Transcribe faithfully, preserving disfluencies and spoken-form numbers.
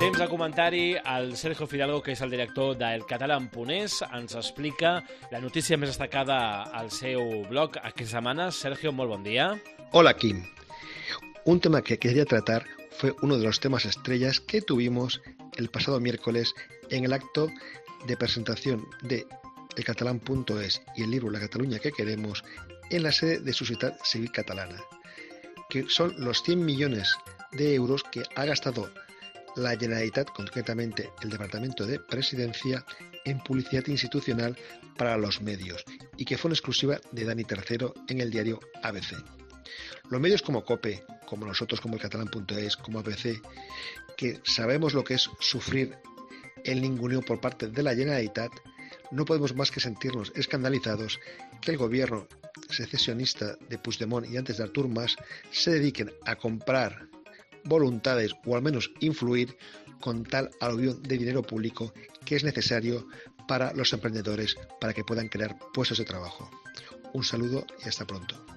Temps de comentari, el Sergio Fidalgo, que és el director del Catalan punt es, ens explica la notícia més destacada al seu blog aquesta setmana. Sergio, molt bon dia. Hola, Kim. Un tema que quería tratar fue uno de los temas estrellas que tuvimos el pasado miércoles en el acto de presentación de el Catalan punto es y el libro La Cataluña que queremos en la sede de Societat Civil Catalana, que son los cien millones de euros que ha gastado la Generalitat, concretamente el Departamento de Presidencia, en publicidad institucional para los medios y que fue una exclusiva de Dani Tercero en el diario A B C. Los medios como COPE, como nosotros, como el Catalan punto es, como A B C, que sabemos lo que es sufrir el ninguneo por parte de la Generalitat, no podemos más que sentirnos escandalizados que el gobierno secesionista de Puigdemont y antes de Artur Mas se dediquen a comprar voluntades o al menos influir con tal aluvión de dinero público que es necesario para los emprendedores para que puedan crear puestos de trabajo. Un saludo y hasta pronto.